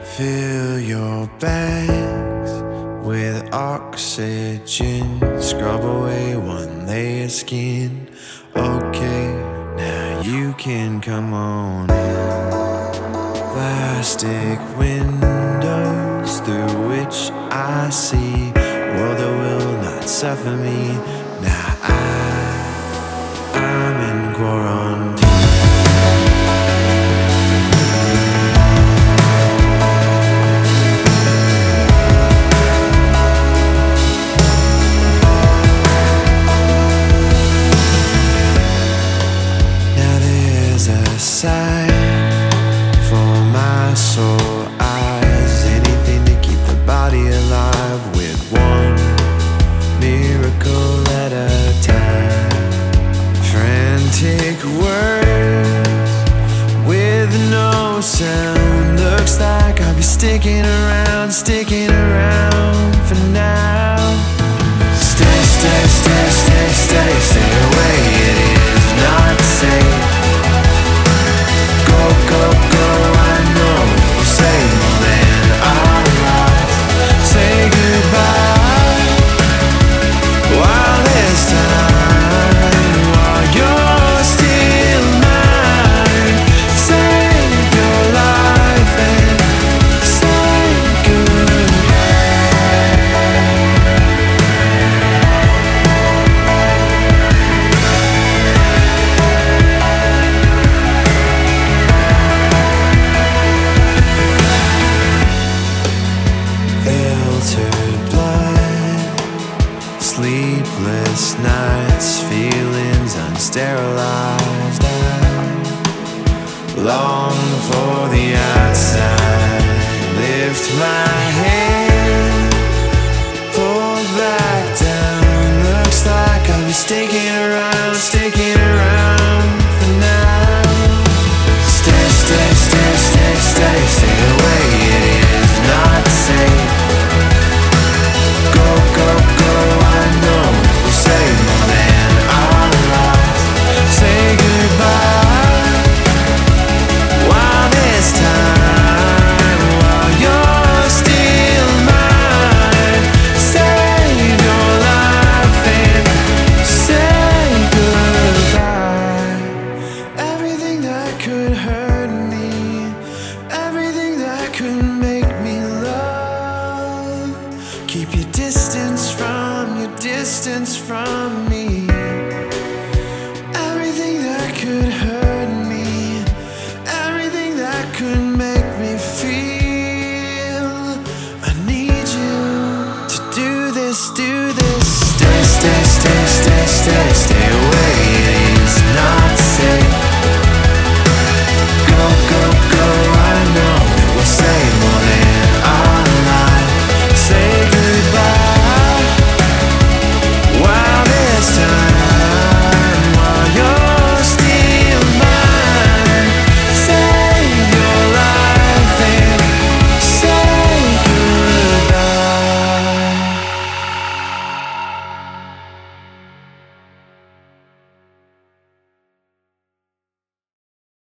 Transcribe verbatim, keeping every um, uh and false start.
Fill your bags with oxygen. Scrub away one layer skin. Okay, now you can come on in. Plastic windows through which I see world that will not suffer me. Now I, I'm in quarantine. A sight for my sore eyes, anything to keep the body alive, with one miracle at a time. Frantic words with no sound, looks like I'll be sticking around, sticking around for now. Stay, stay, stay, stay, stay, stay away, it is not safe. Go, go, go, I know we'll save more than our lives. Say goodbye while there's time, while you're still mine. Save your life and say sleepless nights, feelings unsterilized. I long for the outside. Lift my head, pull back down. Looks like I'll be sticking around, sticking around for now. Stay, stay, stay, stay, stay, stay away. It is not safe. Go, go, go, I know we'll save more than our lives. Say goodbye while there's time, while you're still mine. Save your life and say goodbye. Everything that could hurt me, everything that could make me love, keep your distance from, your distance from me. Everything that could hurt me, everything that could make me feel. I need you to do this, do this. Stay, stay, stay, stay, stay.